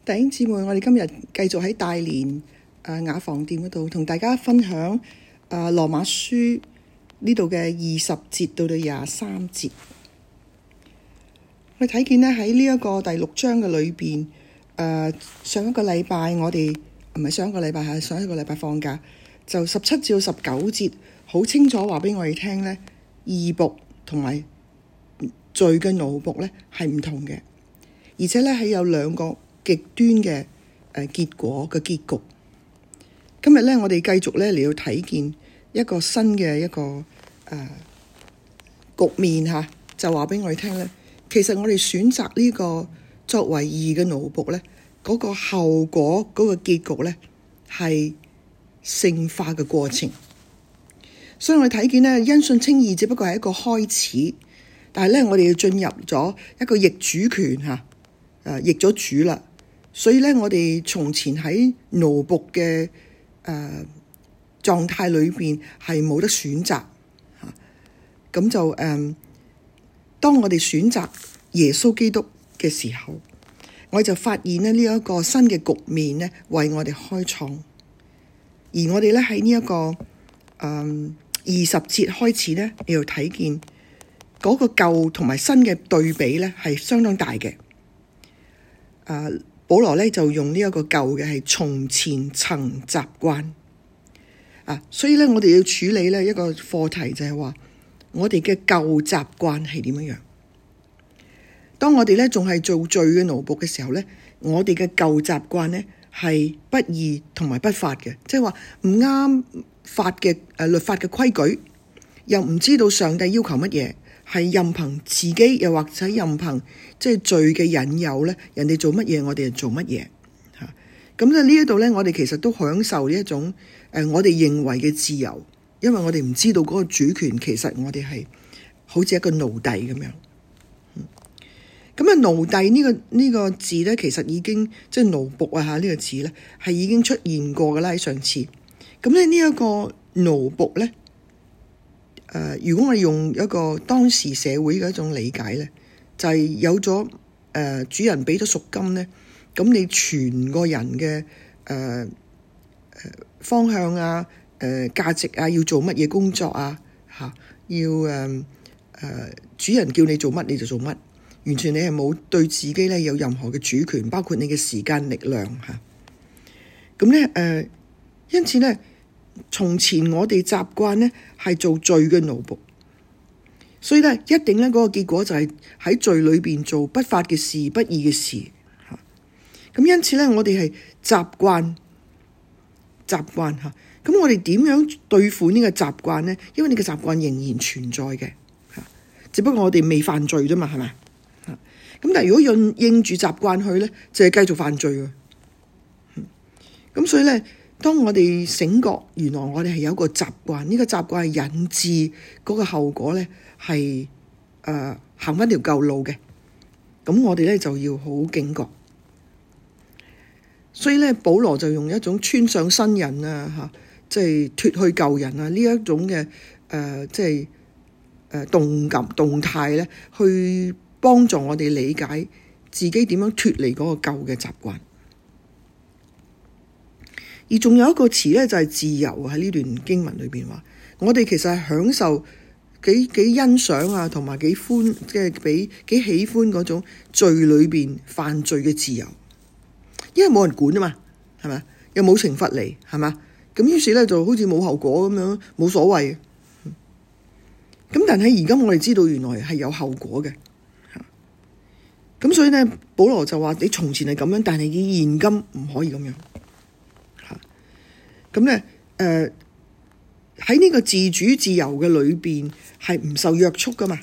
弟兄姊妹，我哋今日繼續喺大連雅房店嗰度同大家分享羅馬書呢度嘅20節到到23節。我哋睇見咧喺呢一個第6章嘅裏邊，上一個禮拜我哋唔係上一個禮拜，係上一個禮拜放假，就17至19節好清楚話俾我哋聽咧，義僕同埋罪嘅奴僕咧係唔同嘅，而且咧係有兩個極端嘅結果嘅結局。今日咧我哋繼續咧嚟到睇見一個新嘅一個局面吓，就話俾我哋聽咧，其實我哋選擇呢個作為義嘅奴僕咧，嗰個後果嗰個結局咧係聖化嘅過程。所以我哋睇見咧，因信稱義只不過係一個開始，但係咧我哋要進入咗一個逆主權吓，逆咗主啦。所以咧，我哋從前喺奴僕嘅狀態裏邊係冇得選擇嚇，咁就當我哋選擇耶穌基督嘅時候，我就發現咧呢一個新嘅局面咧為我哋開創，而我哋咧喺呢一個20節開始咧，你要睇見嗰個舊同埋新嘅對比咧係相當大嘅。保羅咧就用呢一個舊嘅係從前曾習慣所以咧我哋要處理咧一個課題，就係話我哋嘅舊習慣係點樣。當我哋咧仲係做罪嘅奴僕嘅時候咧，我哋嘅舊習慣咧係不義同埋不法嘅，即係話唔啱法嘅律法嘅規矩，又唔知道上帝要求乜嘢，係任憑自己，又或者任憑即係罪嘅引誘咧，人哋做乜嘢我哋就做乜嘢吓。咁咧呢一度咧，我哋其實都享受呢一種我哋認為嘅自由，因為我哋唔知道嗰個主權，其實我哋係好似一個奴隸咁樣。咁奴隸呢個字咧，其實已經即係奴僕呢個字咧，係已經出現過噶啦喺上次。咁咧呢一個奴僕咧，如果我哋用一個當時社會嘅一種理解咧，就係有咗主人俾咗贖金咧，咁你全個人嘅方向價值要做乜嘢工作要主人叫你做乜你就做乜，完全你係冇對自己咧有任何嘅主權，包括你嘅時間力量咁咧因此咧，從前我哋習慣咧係做罪嘅奴僕，所以咧一定咧嗰個結果就係喺罪裏邊做不法嘅事、不義嘅事咁因此咧，我哋係習慣咁我哋點樣對付呢個習慣咧？因為呢個習慣仍然存在嘅只不過我哋未犯罪啫嘛，係咪咁但係如果應住習慣去咧，就係繼續犯罪嘅。咁所以咧，當我哋醒覺，原來我哋係有一個習慣，呢個習慣係引致嗰個後果咧係行翻條舊路嘅。咁我哋咧就要好警覺。所以咧，保羅就用一種穿上新人即係脫去舊人呢一種嘅即係動態咧，去幫助我哋理解自己點樣脫離嗰個舊嘅習慣。而仲有一個詞咧，就係自由。喺呢段經文裏邊話，我哋其實係享受幾欣賞同埋幾歡，即係幾喜歡嗰種罪裏邊犯罪嘅自由，因為冇人管啊嘛，係咪？又冇懲罰嚟，係嘛？咁於是咧就好似冇後果咁樣，冇所謂。咁但係而家我哋知道原來係有後果嘅，咁所以咧保羅就話你從前係咁樣，但係你現今唔可以咁樣。咁咧喺呢個自主自由嘅裏邊係唔受約束噶嘛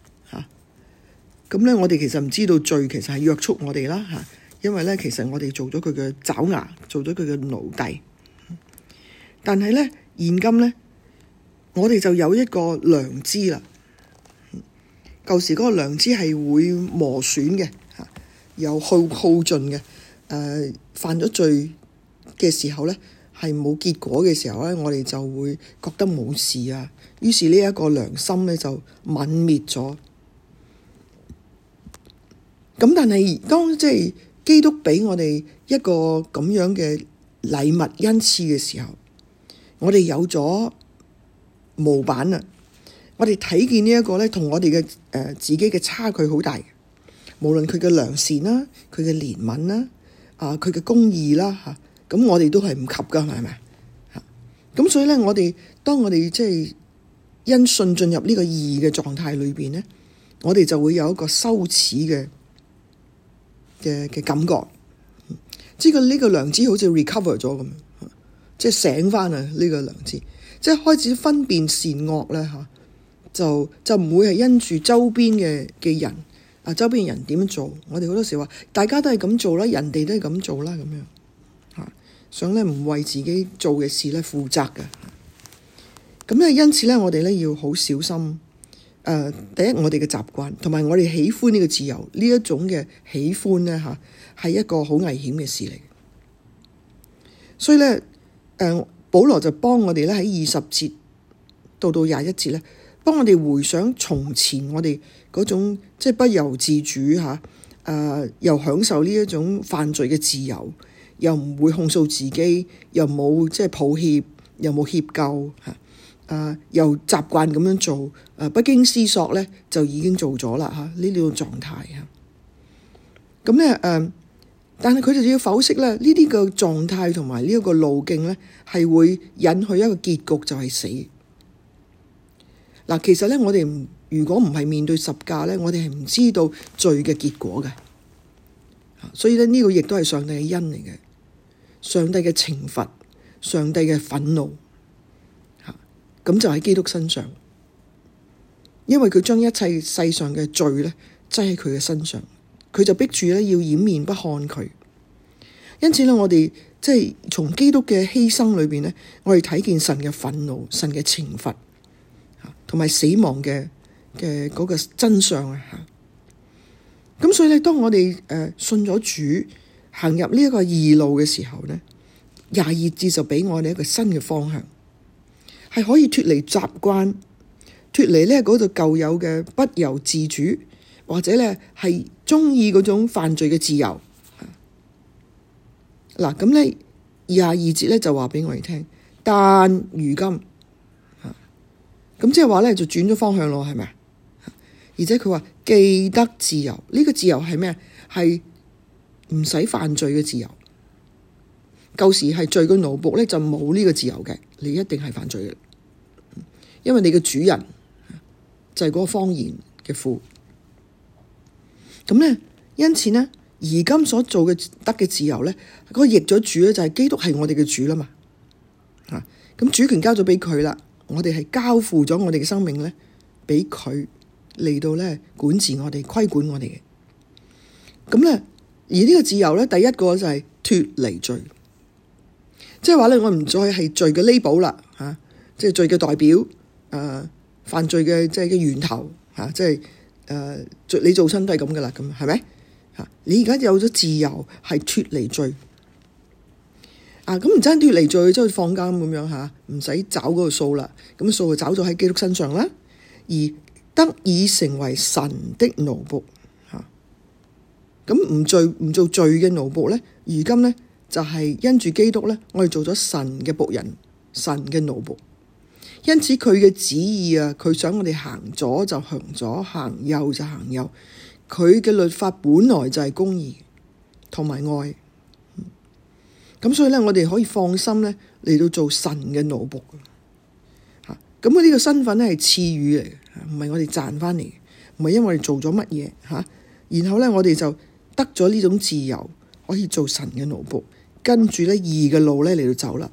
咁咧我哋其實唔知道罪其實係約束我哋啦因為咧其實我哋做咗佢嘅爪牙，做咗佢嘅奴隸。但係咧現今咧我哋就有一個良知啦。舊時嗰個良知係會磨損嘅又耗盡嘅犯咗罪嘅時候咧係冇結果嘅時候咧，我哋就會覺得冇事於是呢一個良心咧就泯滅咗。咁但係當即係基督俾我哋一個咁樣嘅禮物恩賜嘅時候，我哋有咗模板啦。我哋睇見呢一個咧，同我哋嘅自己嘅差距好大。無論佢嘅良善啦，佢嘅憐憫啦，佢嘅公義啦嚇，咁我哋都係唔及噶，係咪啊？咁所以咧，當我哋即係因信進入呢個義嘅狀態裏邊咧，我哋就會有一個羞恥嘅感覺。即係呢個良知好似 recover 咗咁，即係醒翻啊！呢個良知，即係開始分辨善惡咧嚇。就唔會係因住周邊嘅人周邊嘅人點樣做，我哋好多時話大家都係咁做啦，人哋都係咁做啦，咁樣想咧唔為自己做嘅事咧負責嘅。咁咧因此咧，我哋咧要好小心。第一，我哋嘅習慣同埋我哋喜歡呢個自由呢一種嘅喜歡咧係一個好危險嘅事嚟。所以咧保羅就幫我哋咧喺20節到21節咧，幫我哋回想從前我哋嗰種即係不由自主又享受呢一種犯罪嘅自由，又唔會控訴自己，又冇即係抱歉，又冇歉疚又習慣咁樣做，不經思索咧就已經做咗啦呢個狀態咁咧但係佢就要剖析咧呢啲嘅狀態同埋呢一個路徑咧係會引去一個結局，就係死。其實咧，我哋如果唔係面對十架咧，我哋係唔知道罪嘅結果嘅。所以咧，呢個亦都係上帝嘅恩嚟嘅，上帝嘅懲罰，上帝嘅憤怒。咁就喺基督身上，因為佢將一切世上嘅罪咧擠喺佢嘅身上，佢就逼住咧要掩面不看佢。因此咧，我哋即係從基督嘅犧牲裏邊咧，我哋睇見神嘅憤怒、神嘅懲罰。同埋死亡嘅嗰個真相咁所以咧，當我哋信咗主，行入呢一個義路嘅時候咧，22節就俾我哋一個新嘅方向，係可以脫離習慣，脫離咧嗰度舊有嘅不由自主，或者咧係鍾意嗰種犯罪嘅自由。咁咧22節咧就話俾我哋聽，但如今。咁即係話咧，就轉咗方向咯，係咪？而且佢話記得自由，呢個自由係咩？係唔使犯罪嘅自由。舊時係罪嘅奴僕咧，就冇呢個自由嘅，你一定係犯罪嘅，因為你嘅主人就係嗰個謊言嘅父。咁咧，因此呢，而今所做嘅得嘅自由咧，嗰個譯咗主咧，就係基督係我哋嘅主啦嘛。咁主權交咗俾佢啦。我哋係交付咗我哋嘅生命咧，俾佢嚟到咧管治我哋、規管我哋嘅。咁咧，而呢個自由咧，第一個就係脫離罪，即係話咧，我唔再係罪嘅 label 啦，即係罪嘅代表，犯罪嘅即係嘅源頭，即係你做親都係咁噶啦，咁係咪？你而家有咗自由，係脫離罪。咁唔真脫離罪，即係放監咁樣唔使找嗰個數啦。咁數就找咗喺基督身上啦，而得以成為神的奴僕。咁唔做罪嘅奴僕咧，如今咧就係因住基督咧，我哋做咗神嘅僕人，神嘅奴僕。因此佢嘅旨意佢想我哋行左就行左，行右就行右。佢嘅律法本來就係公義同埋愛。咁所以咧，我哋可以放心咧嚟到做神嘅奴僕。咁呢個身份咧係賜予嚟嘅，唔係我哋賺翻嚟，唔係因為我哋做咗乜嘢然後咧我哋就得咗呢種自由，可以做神嘅奴僕，跟住咧義嘅路咧嚟到走啦。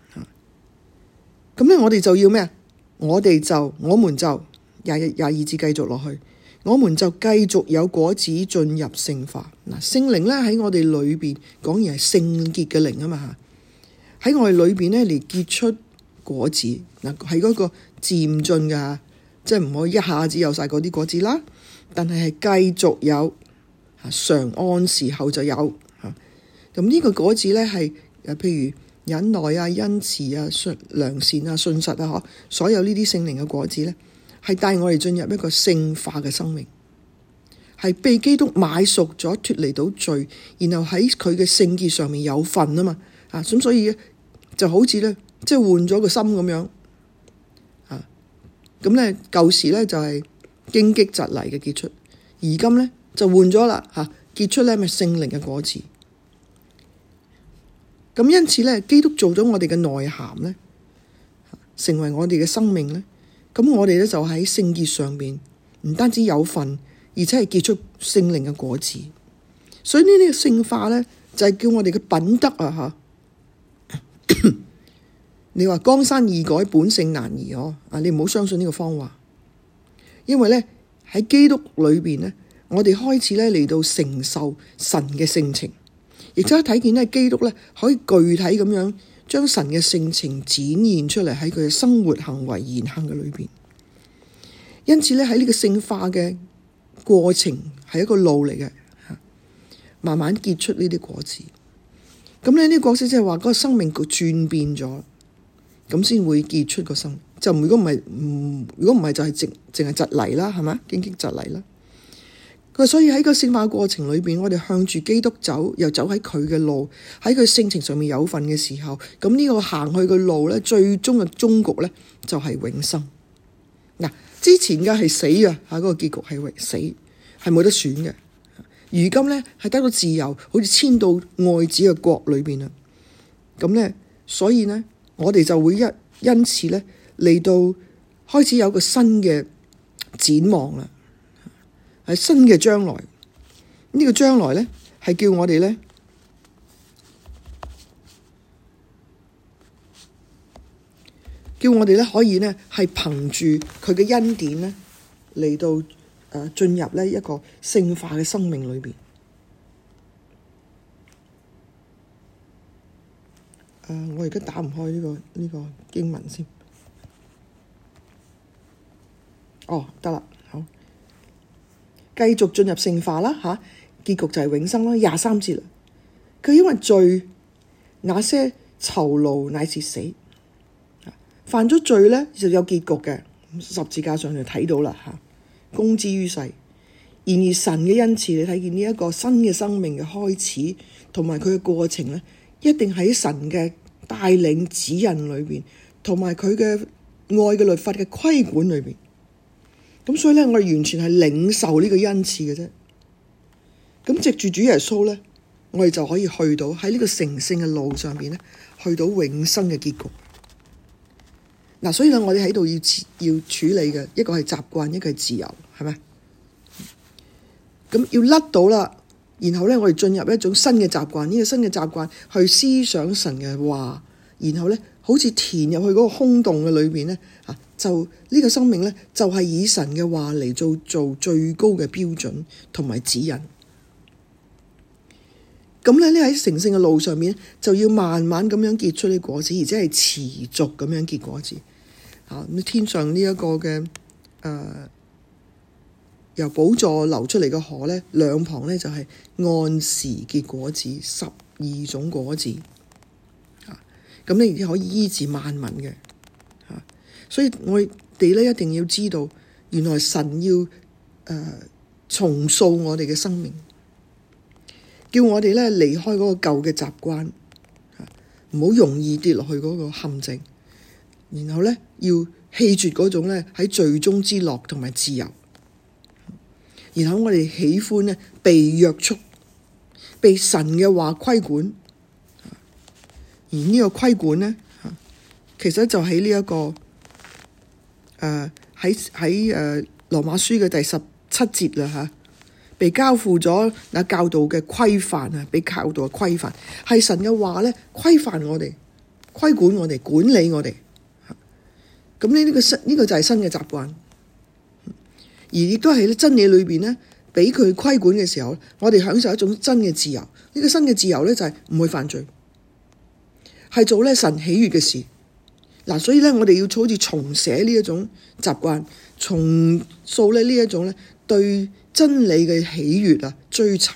咁咧我哋就要咩啊？我們就22節繼續落去。我們就繼續有果子進入聖化。聖靈咧喺我哋裏邊，講而係聖潔嘅靈啊嘛，喺我哋裏邊咧嚟結出果子。係嗰個漸進嘅，即係唔可以一下子有晒嗰啲果子啦，但係繼續有，常按時候就有。咁呢個果子咧係譬如忍耐恩慈良善信實所有呢啲聖靈嘅果子咧，係帶我哋進入一個聖化嘅生命， 係被基督買贖咗，脫離到罪，然後喺佢嘅聖潔上面有份啊嘛，咁所以就好似咧，即係換咗個心咁樣，咁咧舊時咧就係荊棘蒺藜嘅結出，而今咧就換咗啦，結出咧咪聖靈嘅果子。咁因此咧，基督做咗我哋嘅內涵咧，成為我哋嘅生命咧，咁我哋咧就喺聖潔上邊唔單止有份，而且係結出聖靈嘅果子。所以呢啲聖化咧就係叫我哋嘅品德啊吓。你話江山易改，本性難移哦，你唔好相信呢個謊話，因為咧喺基督裏邊咧，我哋開始咧嚟到承受神嘅性情。亦都睇見咧，基督咧可以具體咁樣將神嘅性情展現出嚟喺佢嘅生活、行為、言行嘅裏邊。因此咧，喺呢個聖化嘅過程係一個路嚟嘅，慢慢結出呢啲果子。咁咧呢啲果子即係話嗰個生命轉變咗，咁先會結出個生命。就如果唔係就係淨係蒺藜啦，係嘛？荊棘蒺藜啦。所以喺個聖化過程裏邊，我哋向住基督走，又走喺佢嘅路，喺佢性情上面有份嘅時候，咁呢個行去嘅路咧，最終嘅終局咧就係永生。嗱，之前嘅係死啊，嗰個結局係死，係冇得選嘅。如今咧係得到自由，好似遷到愛子嘅國裏邊啦。咁咧，所以咧，我哋就會因此咧嚟到開始有個新嘅展望啦。係新嘅將來，呢個將來咧係叫我哋咧，可以咧係憑住佢嘅恩典咧嚟到進入咧一個聖化嘅生命裏邊。我而家打唔開呢個經文先。得啦。繼續進入聖化啦，結局就係永生啦。23節啦，佢因為罪，那些酬勞乃是死。犯咗罪咧就有結局嘅，十字架上就睇到啦，公之於世。然而神嘅恩賜，你睇見呢一個新嘅生命嘅開始，同埋佢嘅過程咧，一定喺神嘅帶領指引裏邊，同埋佢嘅愛嘅律法嘅規管裏邊。咁所以咧，我哋完全係領受呢個恩賜嘅啫。咁藉住主耶穌咧，我哋就可以去到喺呢個成聖嘅路上邊咧，去到永生嘅結局。所以咧，我哋喺度要處理嘅一個係習慣，一個係自由，係咪？咁要甩到啦，然後咧，我哋進入一種新嘅習慣，呢個新嘅習慣去思想神嘅話，然後咧，好似填入去嗰個空洞嘅裏邊咧，就呢個生命咧，就係以神嘅話嚟做最高嘅標準同埋指引。咁咧，呢喺成聖嘅路上面就要慢慢咁樣結出啲果子，而且係持續咁樣結果子。天上呢一個嘅由寶座流出嚟嘅河咧，兩旁咧就係按時結果子，12種果子。咁你可以醫治萬民嘅。所以我哋咧一定要知道，原來神要重塑我哋嘅生命，叫我哋咧離開嗰個舊嘅習慣，唔好容易跌落去嗰個陷阱，然後咧要棄絕嗰種咧喺罪中之樂同埋自由，然後我哋喜歡咧被約束，被神嘅話規管，而呢個規管咧，其實就喺呢一個。喺羅馬書嘅第17節啦，被交付咗那教導嘅規範啊，被教導嘅規範係神嘅話咧，規範我哋，規管我哋，管理我哋。咁呢個就係新嘅習慣，而亦都係真理裏邊咧，俾佢規管嘅時候，我哋享受一種真嘅自由。呢個新嘅自由咧就係唔會犯罪，係做咧神喜悅嘅事。所以咧，我哋要好似重寫呢一種習慣，重塑呢一種咧對真理嘅喜悅啊，追尋。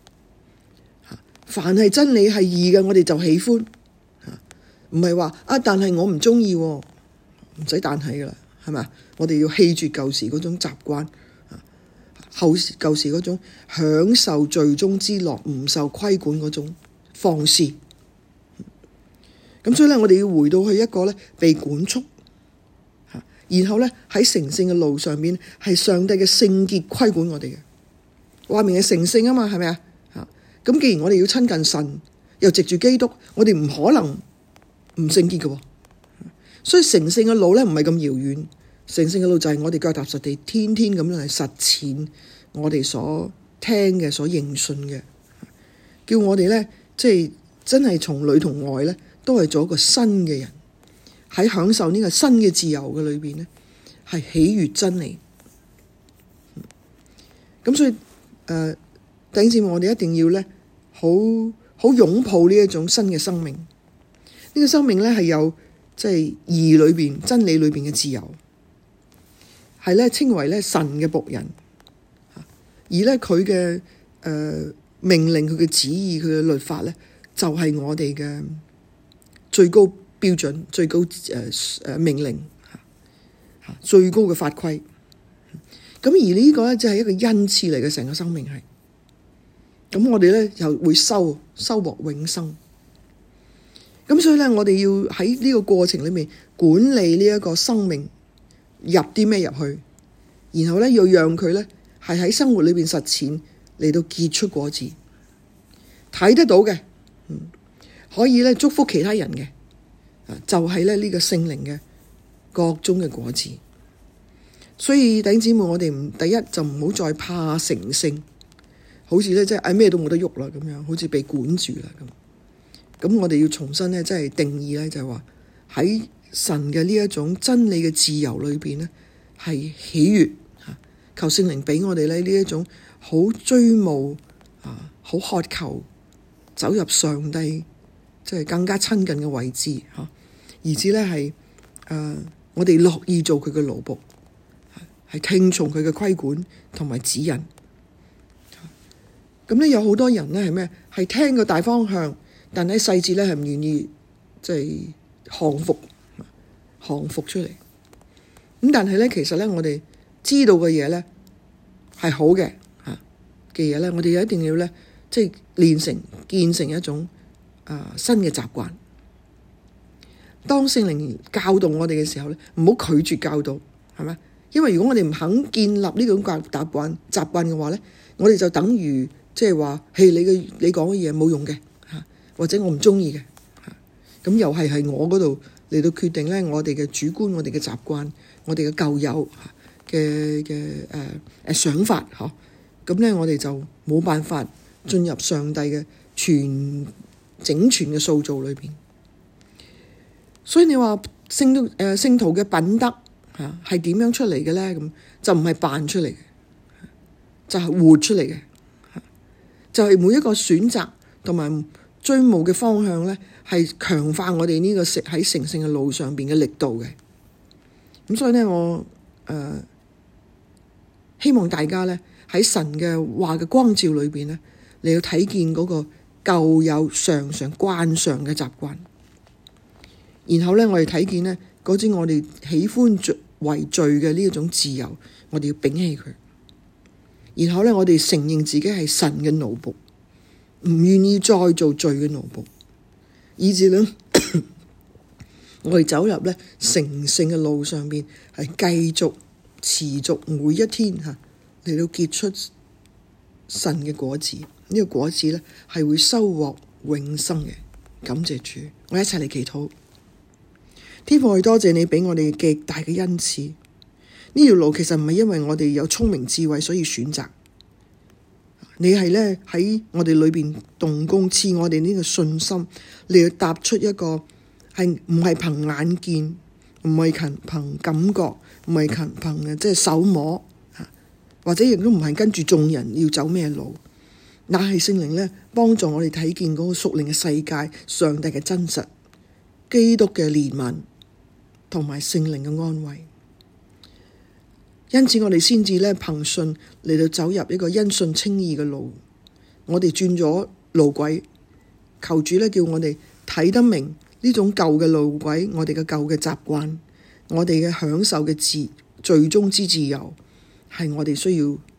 凡係真理係義嘅，我哋就喜歡。唔係話但係我唔鍾意，唔使但係噶啦，係咪？我哋要棄絕舊時嗰種習慣， 舊時嗰種享受罪中之樂，唔受規管嗰種放肆。咁所以咧，我哋要回到去一個咧被管束，然後咧喺成聖嘅路上面，係上帝嘅聖潔規管我哋嘅。話明係成聖啊嘛，係咪啊？咁既然我哋要親近神，又藉住基督，我哋唔可能唔聖潔嘅。所以成聖嘅路咧唔係咁遙遠，成聖嘅路就係我哋腳踏實地，天天咁樣嚟實踐我哋所聽嘅、所認信嘅，叫我哋咧即係真係從裏同外咧都係做一個新嘅人，喺享受呢個新嘅自由嘅裏邊咧，係喜悅真理。咁所以弟兄姊妹，我哋一定要咧好擁抱呢一種新嘅生命。呢個生命咧係有即係義裏邊真理裏邊嘅自由，係咧稱為咧神嘅僕人，而咧佢嘅命令、佢嘅旨意、佢嘅律法咧，就係我哋嘅最高標準、最高命令，最高嘅法規。咁而呢個咧就係一個恩賜嚟嘅，成個生命係。咁我哋咧又會收穫永生。咁所以咧，我哋要喺呢個過程裏面管理呢一個生命，入啲咩入去，然後咧要讓佢咧係喺生活裏邊實踐嚟到結出果子，睇得到嘅，可以咧祝福其他人嘅，就係咧呢個聖靈嘅各種嘅果子。所以弟兄姊妹，我哋第一就唔好再怕成聖，好似咧即係咩都冇得喐啦咁樣，好似被管住啦咁。咁我哋要重新咧，即係定義咧，就係話喺神嘅呢一種真理嘅自由裏邊咧，係喜悅嚇。求聖靈俾我哋咧呢一種好追慕好渴求走入上帝即係更加親近嘅位置嚇，而至咧係我哋樂意做佢嘅奴僕，係聽從佢嘅規管同埋指引。咁咧有好多人咧係咩？係聽個大方向。但喺細節咧係唔願意即係降服出嚟。咁但係咧，其實咧我哋知道嘅嘢咧係好嘅嘅嘢咧，我哋一定要咧即係建成一種新嘅習慣。當聖靈教導我哋嘅時候咧，唔好拒絕教導，係咪？因為如果我哋唔肯建立呢種習慣嘅話咧，我哋就等於即係話，你講嘅嘢冇用嘅。或者我唔鍾意嘅，咁又係我嗰度嚟到決定咧，我哋嘅主觀、我哋嘅習慣、我哋嘅舊有嘅想法，咁咧我哋就冇辦法進入上帝嘅整全嘅塑造裏邊。所以你話聖徒嘅品德係點樣出嚟嘅咧？咁就唔係扮出嚟嘅，就係活出嚟嘅，就係每一個選擇同埋追慕嘅方向咧，係強化我哋呢個喺成聖嘅路上邊嘅力度嘅。咁所以咧，我希望大家咧喺神嘅話嘅光照裏邊咧，你要睇見嗰個舊有常慣常嘅習慣，然後咧我哋睇見咧嗰種我哋喜歡為罪嘅呢一種自由，我哋要摒棄佢。然後咧，我哋承認自己係神嘅奴僕。唔願意再做罪嘅奴僕，以至咧我哋走入咧成聖嘅路上邊，係繼續持續每一天嚟到結出神嘅果子。呢個果子咧係會收穫永生嘅。感謝主，我一齊嚟祈禱。天父，我多謝你俾我哋極大嘅恩賜。呢條路其實唔係因為我哋有聰明智慧所以選擇。你係咧喺我哋裏邊動工，賜我哋呢個信心，你要踏出一個係唔係憑眼見，唔係憑感覺，唔係憑嘅即係手摸，或者亦都唔係跟住眾人要走咩路，乃係聖靈咧幫助我哋睇見嗰個屬靈嘅世界，上帝嘅真實，基督嘅憐憫同埋聖靈嘅安慰。因此我哋先至咧憑信嚟到走入一個因信稱義嘅路，我哋轉咗路軌，求主咧叫我哋睇得明呢種舊嘅路軌，我哋嘅舊嘅習慣，我哋嘅享受嘅罪中之自由，係我哋需要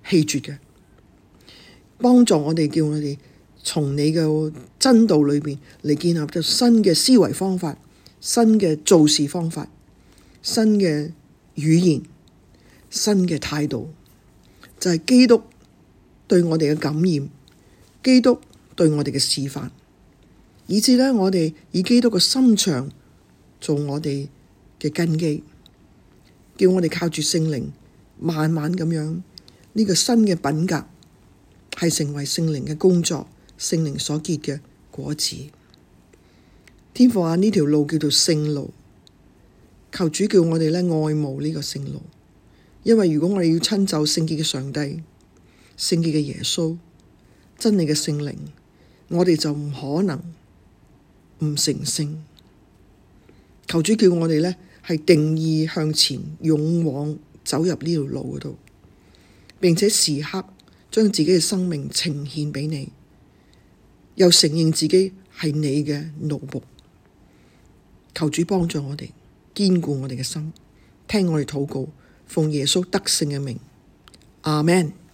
棄絕嘅，幫助我哋，叫我哋從你嘅真道裏邊嚟建立咗新嘅思維方法、新嘅做事方法、新嘅語言、新嘅態度，就係基督對我哋嘅感染，基督對我哋嘅示範，以致呢，我哋以基督嘅心腸做我哋嘅根基，叫我哋靠住聖靈慢慢咁樣呢個新嘅品格係成為聖靈嘅工作，聖靈所結嘅果子。天父啊，呢條路叫做聖路，求主叫我哋呢愛慕呢個聖路，因為如果我哋要親就聖潔嘅上帝、聖潔嘅耶穌、真理嘅聖靈，我哋就唔可能唔成聖。求主叫我哋呢係定意向前勇往走入呢條路嗰度，並且時刻將自己嘅生命呈獻俾你，又承認自己係你嘅奴僕。求主幫助我哋，堅固我哋嘅心，聽我哋禱告，奉耶穌得勝嘅名，阿們。